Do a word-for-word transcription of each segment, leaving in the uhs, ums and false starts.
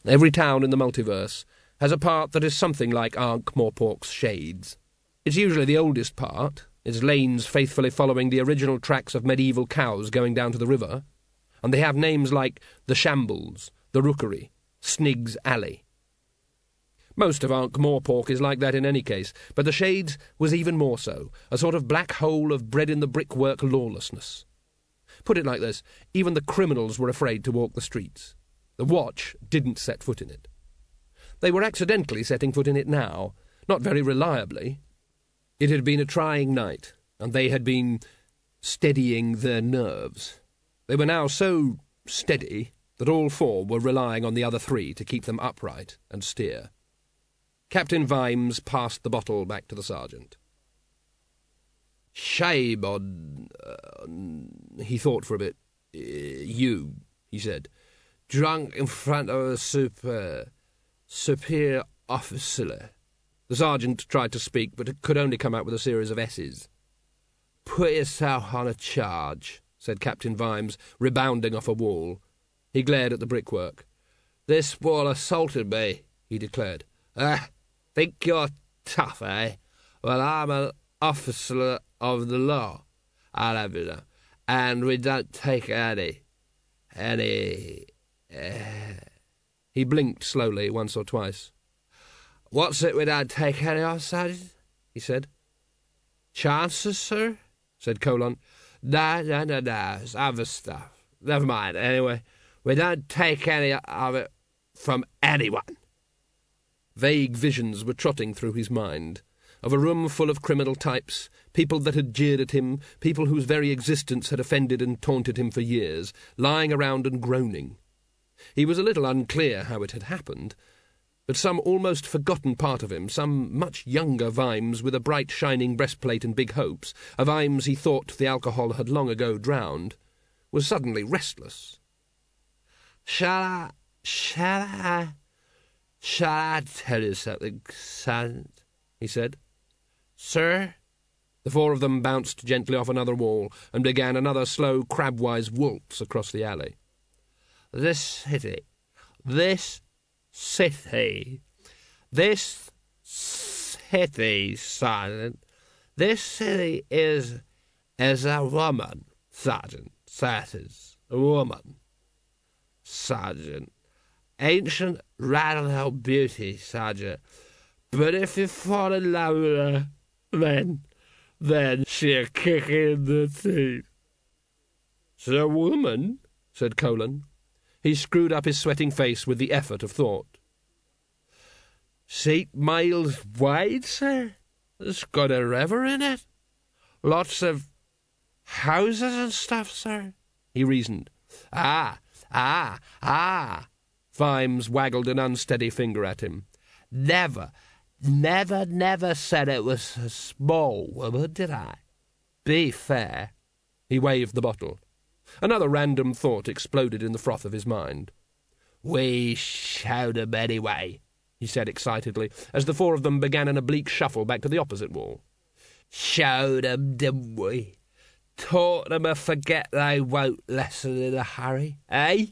Every town in the multiverse has a part that is something like Ankh-Morpork's Shades. It's usually the oldest part, its lanes faithfully following the original tracks of medieval cows going down to the river, and they have names like the Shambles, the Rookery, Snig's Alley. Most of Ankh-Morpork is like that in any case, but the Shades was even more so, a sort of black hole of bred-in-the-brickwork lawlessness. Put it like this, even the criminals were afraid to walk the streets. The Watch didn't set foot in it. They were accidentally setting foot in it now, not very reliably. It had been a trying night, and they had been steadying their nerves. They were now so steady that all four were relying on the other three to keep them upright and steer. Captain Vimes passed the bottle back to the sergeant. "Shame on..." Uh, he thought for a bit. Uh, "you," he said. "Drunk in front of a super... superior officer." The sergeant tried to speak, but it could only come out with a series of S's. "Put yourself on a charge," said Captain Vimes, rebounding off a wall. He glared at the brickwork. "This wall assaulted me," he declared. "Ah, think you're tough, eh? Well, I'm an officer of the law, I'll have you know, and we don't take any... any... Uh... He blinked slowly once or twice. "What's it we don't take any of, Sergeant?" he said. "Chances, sir?" said Colon. "No, no, no, no, it's other stuff. Never mind, anyway. We don't take any of it from anyone." Vague visions were trotting through his mind, of a room full of criminal types, people that had jeered at him, people whose very existence had offended and taunted him for years, lying around and groaning. He was a little unclear how it had happened, but some almost forgotten part of him, some much younger Vimes with a bright shining breastplate and big hopes, a Vimes he thought the alcohol had long ago drowned, was suddenly restless. "Shall I, shall I, shall I tell you something, Sergeant?" he said. "Sir?" The four of them bounced gently off another wall and began another slow, crabwise waltz across the alley. "This city, this city, this city, Sergeant, this city is, is a woman, Sergeant, that is, a woman, Sergeant. Ancient radical beauty, Sergeant, but if you fall in love with her, then, then she'll kick you in the teeth." "She's a woman?" said Colon. He screwed up his sweating face with the effort of thought. "Eight miles wide, sir. It's got a river in it. Lots of houses and stuff, sir," he reasoned. "Ah, ah, ah." Vimes waggled an unsteady finger at him. "Never, never, never said it was a small woman, did I? Be fair." He waved the bottle. Another random thought exploded in the froth of his mind. "We showed 'em anyway," he said excitedly, as the four of them began an oblique shuffle back to the opposite wall. "Showed 'em, didn't we? Taught 'em a forget they won't lesson in a hurry, eh?"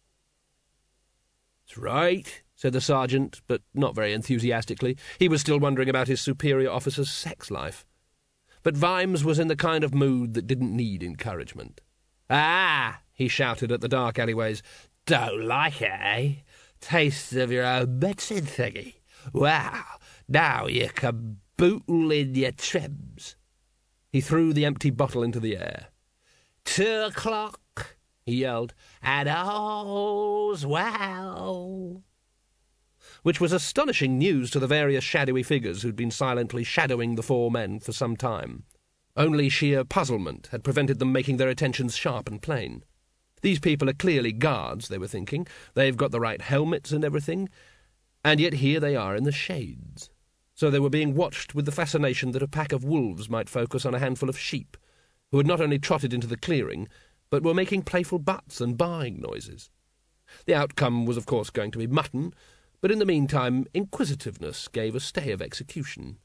"That's right," said the sergeant, but not very enthusiastically. He was still wondering about his superior officer's sex life. But Vimes was in the kind of mood that didn't need encouragement. "Ah," he shouted at the dark alleyways. "Don't like it, eh? Taste of your own medicine thingy. Well, now you can bootle in your trims." He threw the empty bottle into the air. "Two o'clock," he yelled, "and all's well." Which was astonishing news to the various shadowy figures who'd been silently shadowing the four men for some time. Only sheer puzzlement had prevented them making their attentions sharp and plain. These people are clearly guards, they were thinking. They've got the right helmets and everything. And yet here they are in the Shades. So they were being watched with the fascination that a pack of wolves might focus on a handful of sheep, who had not only trotted into the clearing, but were making playful butts and baaing noises. The outcome was, of course, going to be mutton, but in the meantime inquisitiveness gave a stay of execution.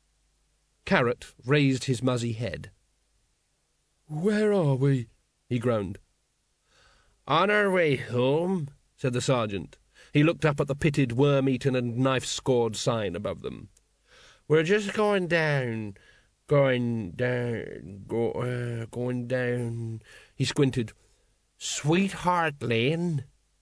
Carrot raised his muzzy head. "Where are we?" he groaned. "On our way home," said the sergeant. He looked up at the pitted, worm-eaten and knife-scored sign above them. "We're just going down, going down, go, uh, going down." He squinted. "Sweetheart Lane."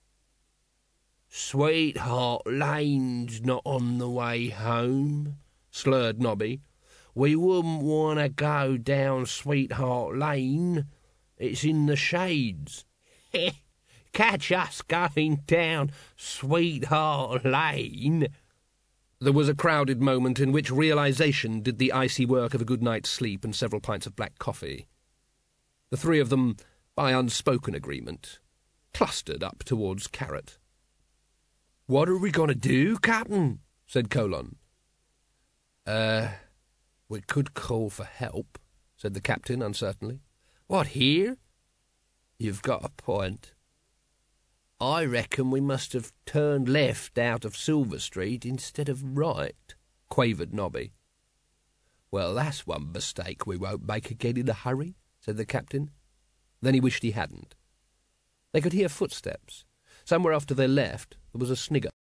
"Sweetheart Lane's not on the way home," slurred Nobby. "We wouldn't want to go down Sweetheart Lane. It's in the shades." "Catch us going down Sweetheart Lane." There was a crowded moment in which realization did the icy work of a good night's sleep and several pints of black coffee. The three of them, by unspoken agreement, clustered up towards Carrot. "What are we going to do, Captain?" said Colon. Uh, we could call for help," said the captain uncertainly. "What, here?" "You've got a point." "I reckon we must have turned left out of Silver Street instead of right," quavered Nobby. "Well, that's one mistake we won't make again in a hurry," said the captain. Then he wished he hadn't. They could hear footsteps. Somewhere after their left there was a snigger.